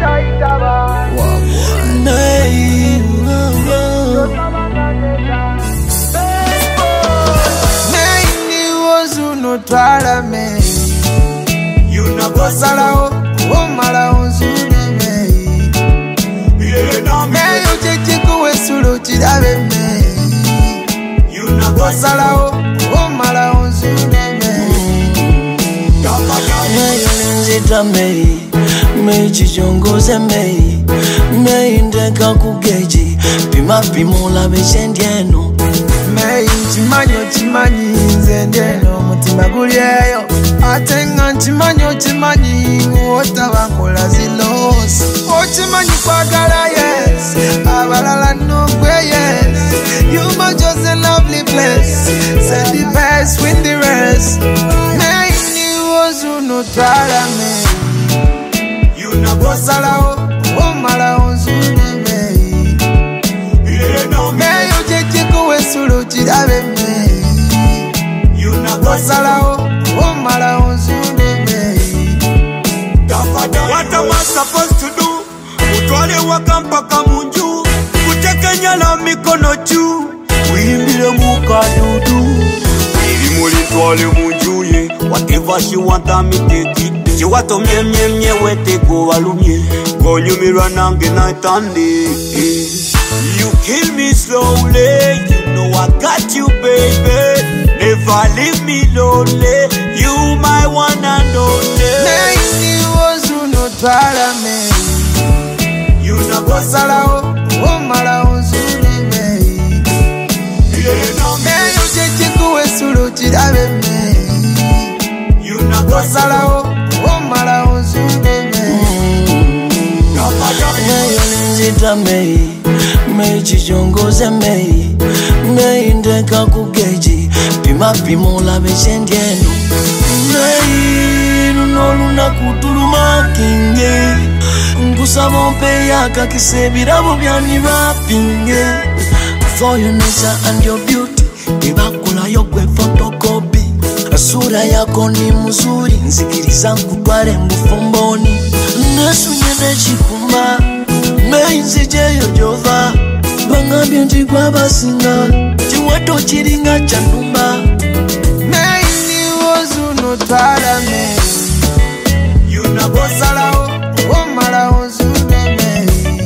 Twala me you na go salao o mala onzune me me yo cheche kuwe sulu chidave me you na go salao o mala onzune me me yo nzita me chichongoze me indeka kugeji pima pimola beshendieno me chimanyi nzendeno mutima gulyeyo atenga chimanyi otabakola zilosi ochimanyi kwagala yes abalala nokwe yes you must just a lovely place set the best with the rest me ni wozuno twala me you na bosalao o mala onzune me me yo cheche kuwe sulu chidave me you na bosalao o mala onzune me what am I supposed to do utwale wakampaka munju kutekenya na mikono juu uimbile mukadudu ili mulitwale munju ye whatever she want me take it she want to mye wete go walumye go nyumirwa nange night and day you kill me slowly you know I got you baby never leave me lonely you my one and only me wozu no twala me you na bosalao o mala onzune me me yo cheche kuwe sulu chidave me you na bosalao o mala onzune me me yo nzita me chichongoze me indeka kugeji pima pimola beshendieno me noluna kutuluma kinge ngusaba mpe yaka kisebirabo byani bapinge for your nature and your beauty ibakula yokwe photocopy sura yako ni mzuri nzikiriza nkutware mbufomboni nesunye chikumba me nzijeyo jova bangambye nti gwabasinga chiweto chiringa chanumba me ni wozuno twala me you na bosalao o mala onzune me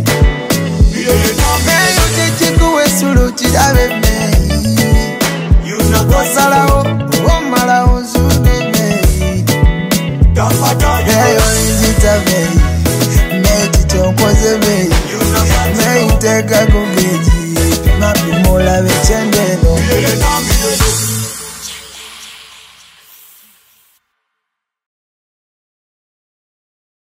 me yo cheche kuwe sulu chidave me you na bosalao o mala onzune me me yo nzita me chichongoze me indeka